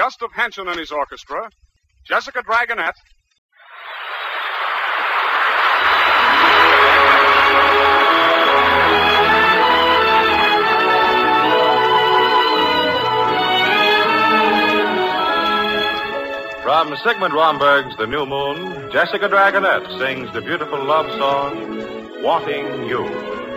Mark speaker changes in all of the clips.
Speaker 1: Gustav Henschen and his orchestra, Jessica Dragonette.
Speaker 2: From Sigmund Romberg's The New Moon, Jessica Dragonette sings the beautiful love song, Wanting You.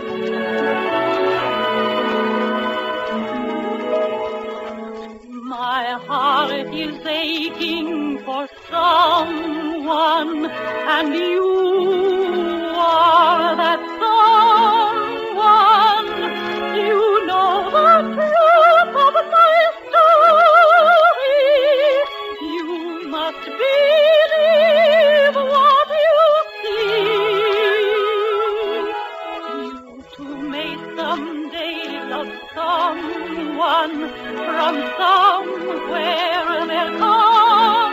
Speaker 3: My heart is aching for someone, and you are that someone. You know the truth of my story. You must believe what you see. You too may someday love someone. From somewhere there'll come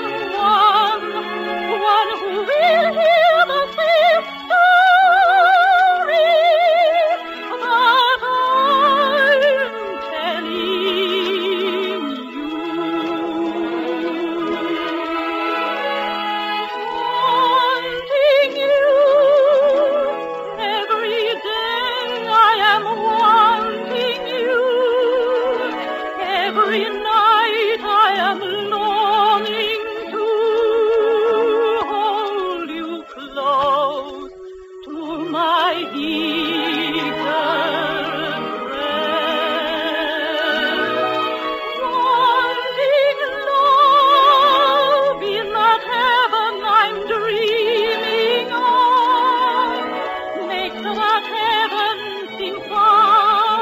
Speaker 3: one who will hear the same story that I'm telling you. Wanting you every day, I am wanting you. Every night I am longing to hold you close to my eager breast. Wanting love in that heaven I'm dreaming of makes that heaven seem far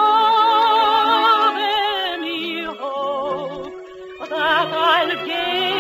Speaker 3: above any hope that I'll gain.